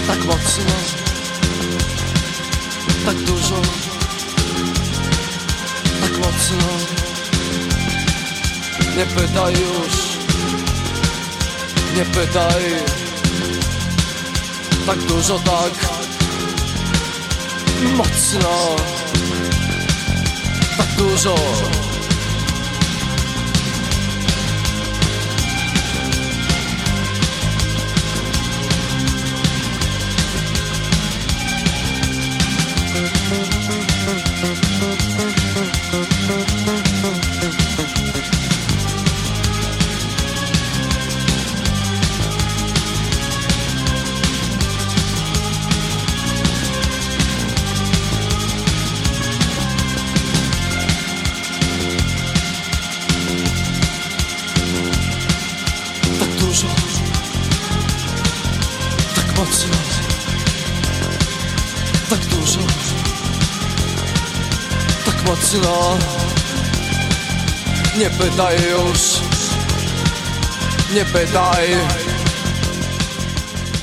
tak mocno, tak dużo, tak mocno. Nie pytaj już, nie pytaj. Tak dużo, tak mocno, tak dużo. Tak mocno, tak dużo, tak mocno. Nie pytaj już, nie pytaj.